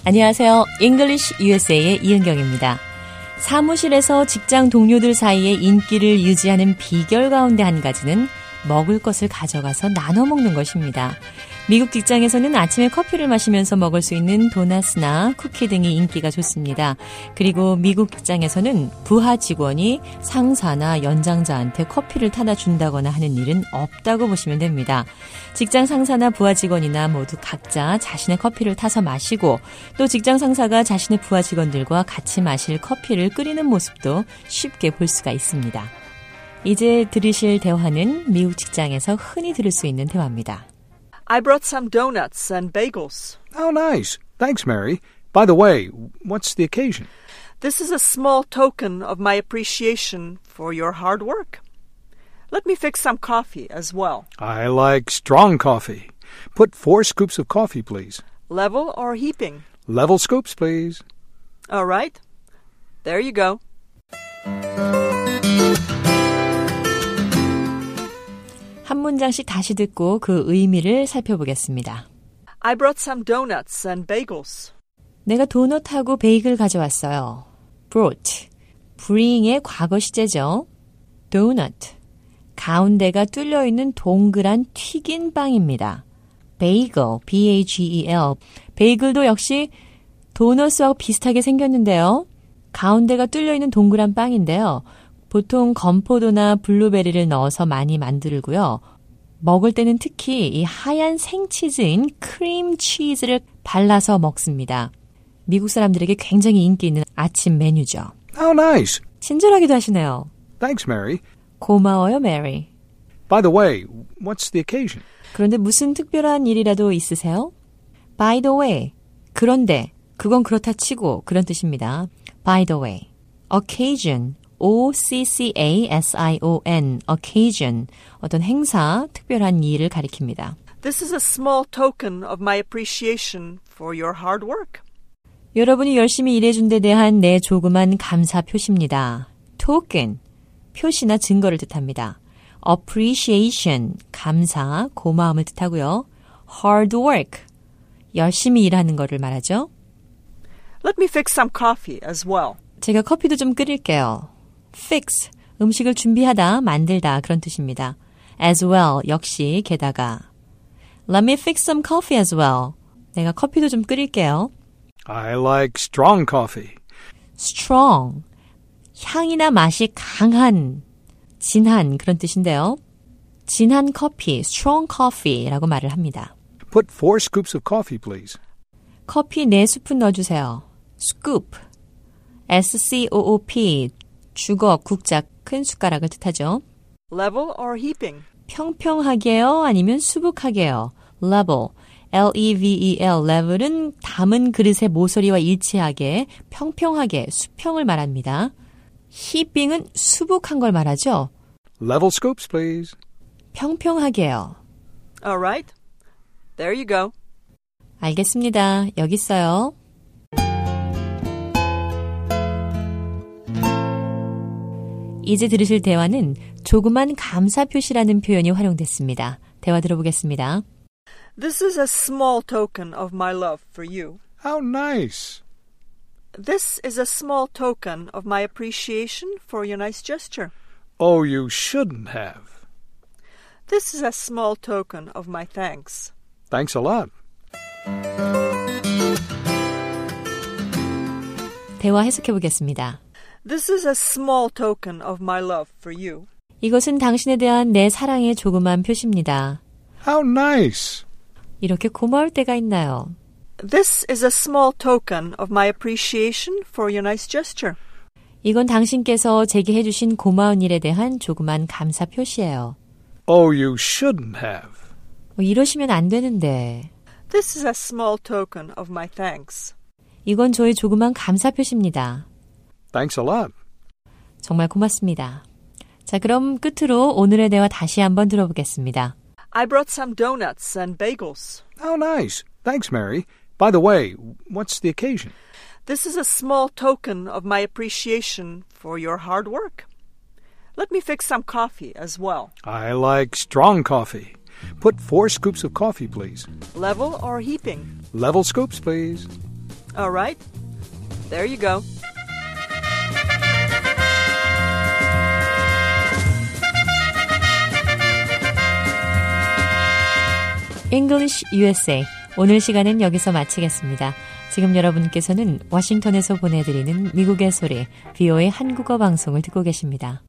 안녕하세요. English USA의 이은경입니다. 사무실에서 직장 동료들 사이에 인기를 유지하는 비결 가운데 한 가지는 먹을 것을 가져가서 나눠 먹는 것입니다. 미국 직장에서는 아침에 커피를 마시면서 먹을 수 있는 도넛이나 쿠키 등이 인기가 좋습니다. 그리고 미국 직장에서는 부하 직원이 상사나 연장자한테 커피를 타다 준다거나 하는 일은 없다고 보시면 됩니다. 직장 상사나 부하 직원이나 모두 각자 자신의 커피를 타서 마시고 또 직장 상사가 자신의 부하 직원들과 같이 마실 커피를 끓이는 모습도 쉽게 볼 수가 있습니다. 이제 들으실 대화는 미국 직장에서 흔히 들을 수 있는 대화입니다. I brought some donuts and bagels. Oh, nice. Thanks, Mary. By the way, what's the occasion? This is a small token of my appreciation for your hard work. Let me fix some coffee as well. I like strong coffee. Put 4 scoops of coffee, please. Level or heaping? Level scoops, please. All right. There you go. 한 문장씩 다시 듣고 그 의미를 살펴보겠습니다. I brought some donuts and bagels. 내가 도넛하고 베이글 가져왔어요. brought, bring의 과거 시제죠. donut, 가운데가 뚫려있는 동그란 튀긴 빵입니다. bagel, B-A-G-E-L, 베이글도 역시 도넛하고 비슷하게 생겼는데요. 가운데가 뚫려있는 동그란 빵인데요. 보통 건포도나 블루베리를 넣어서 많이 만들고요. 먹을 때는 특히 이 하얀 생치즈인 크림 치즈를 발라서 먹습니다. 미국 사람들에게 굉장히 인기 있는 아침 메뉴죠. Oh, nice. 친절하기도 하시네요. Thanks, Mary. 고마워요, 메리. By the way, what's the occasion? 그런데 무슨 특별한 일이라도 있으세요? By the way, 그런데, 그건 그렇다 치고 그런 뜻입니다. By the way, occasion, O-C-C-A-S-I-O-N, occasion, 어떤 행사, 특별한 일을 가리킵니다. This is a small token of my appreciation for your hard work. 여러분이 열심히 일해준 데 대한 내 조그만 감사 표시입니다. token, 표시나 증거를 뜻합니다. appreciation, 감사, 고마움을 뜻하고요. hard work, 열심히 일하는 거를 말하죠. Let me fix some coffee as well. 제가 커피도 좀 끓일게요. fix, 음식을 준비하다, 만들다 그런 뜻입니다. as well, 역시 게다가. Let me fix some coffee as well. 내가 커피도 좀 끓일게요. I like strong coffee. strong, 향이나 맛이 강한, 진한 그런 뜻인데요. 진한 커피, strong coffee라고 말을 합니다. Put 4 scoops of coffee, please. 커피 4스푼 넣어주세요. scoop, S-C-O-O-P, 주거, 국자, 큰 숟가락을 뜻하죠. Level or heaping? 평평하게요, 아니면 수북하게요. level, L-E-V-E-L, level은 담은 그릇의 모서리와 일치하게, 평평하게, 수평을 말합니다. heaping은 수북한 걸 말하죠. Level scoops, please. All 평평하게요. right. There you go. 알겠습니다. 여기 있어요. 이제 들으실 대화는 조그만 감사 표시라는 표현이 활용됐습니다. 대화 들어보겠습니다. This is a small token of my love for you. How nice. This is a small token of my appreciation for your nice gesture. Oh, you shouldn't have. This is a small token of my thanks. Thanks a lot. 대화 해석해 보겠습니다. This is a small token of my love for you. 이것은 당신에 대한 내 사랑의 조그만 표시입니다. How nice. 이렇게 고마울 때가 있나요? This is a small token of my appreciation for your nice gesture. 이건 당신께서 제게 해주신 고마운 일에 대한 조그만 감사 표시예요. Oh, you shouldn't have. 이러시면 안 되는데. This is a small token of my thanks. 이건 저의 조그만 감사 표시입니다. Thanks a lot. 정말 고맙습니다. 자, 그럼 끝으로 오늘의 대화 다시 한번 들어보겠습니다. I brought some donuts and bagels. Oh, nice. Thanks, Mary. By the way, what's the occasion? This is a small token of my appreciation for your hard work. Let me fix some coffee as well. I like strong coffee. Put 4 scoops of coffee, please. Level or heaping? Level scoops, please. All right. There you go. English USA. 오늘 시간은 여기서 마치겠습니다. 지금 여러분께서는 워싱턴에서 보내드리는 미국의 소리, VOA 한국어 방송을 듣고 계십니다.